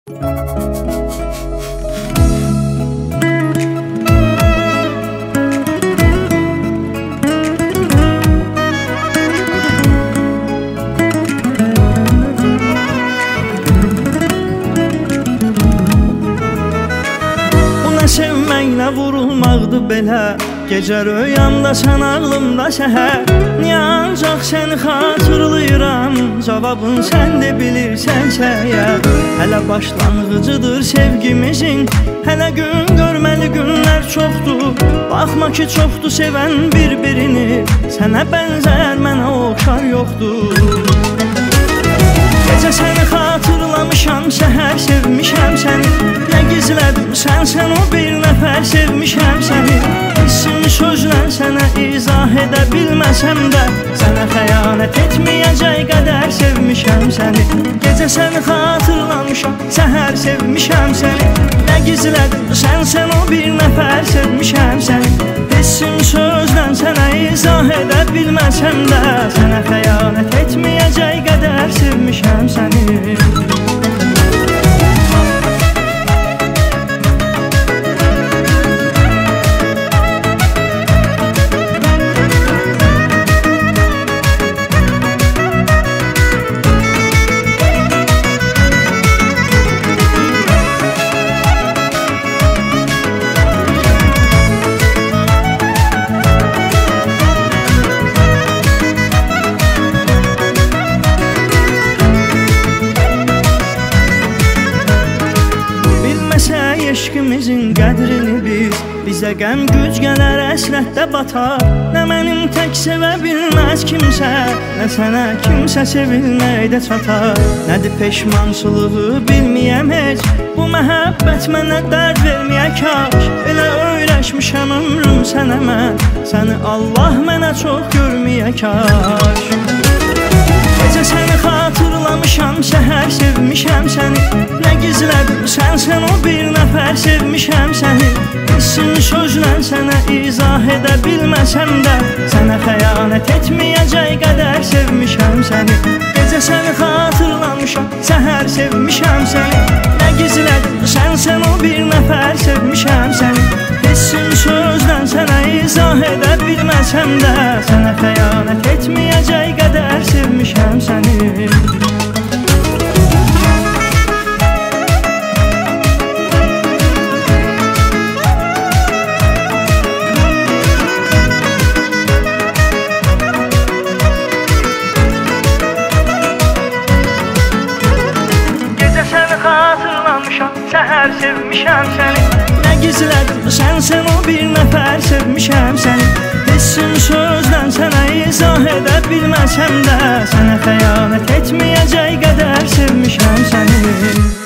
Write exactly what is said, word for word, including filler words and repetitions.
Sevməklə vurulmaqdır belə, gecə röyamda sən ağlımda səhər. Niyə ancaq səni xatırlayıram, cavabın sən də bilirsənsə əgər. Hələ başlanğıcıdır sevgimizin, hələ gün görməli günlər çoxdur. Baxma ki çoxdur sevən bir-birini, sənə bənzər mənə oxşar yoxdur. Gecə səni xatırlamışam, səhər sevmişəm səni. Nə gizlədim sən, sən o bir nəfər sevmişəm səni. Hissimi sözlə sənə izah edə bilməsəm də, sənə xəyanət etməyəcək qədər sevmişəm səni. Gecə səni xatırlamışam, səhər sevmişəm səni. Nə gizlədim sən, sən o bir nəfər sevmişəm səni. Hissimi sözlə sənə izah edə bilməsəm də, sənə xəyanət etməyəcək qədər sevmişəm səni. Eşqimizin qədrini biz, bizə qəm güc gələr, əsrətdə batar. Nə mənim tək sevə bilməz kimsə, nə sənə kimsə sevilməkdə çatar. Nədir peşmançılığı bilməyəm heç, bu məhəbbət mənə dərd verməyə kaş. Elə öyrəşmişəm ömrüm sənə mən, səni Allah mənə çox görməyə kaş. Gecə səni xatırlamışam, səhər sevmişəm səni. Nə gizlədim sən, sən o bir nəfər sevmişəm səni. Hissimi sözlə sənə izah edə bilməsəm də, sənə xəyanət etməyəcək qədər sevmişəm səni. Gecə səni xatırlamışam, səhər sevmişəm səni. Nə gizlədim sən, sən o bir nəfər sevmişəm səni. Hissimi sözlə sənə izah edə bilməsəm də, sənə xəyanət etməyəcək qədər sevmişəm səni. Gecə səni xatırlamışam, səhər sevmişəm səni. Nə gizlədim sən, sən o bir nəfər sevmişəm səni. Hissim sözlə sənə izah edə bilməsəm də, sənə xəyanət etməyəcək qədər sevmişəm səni.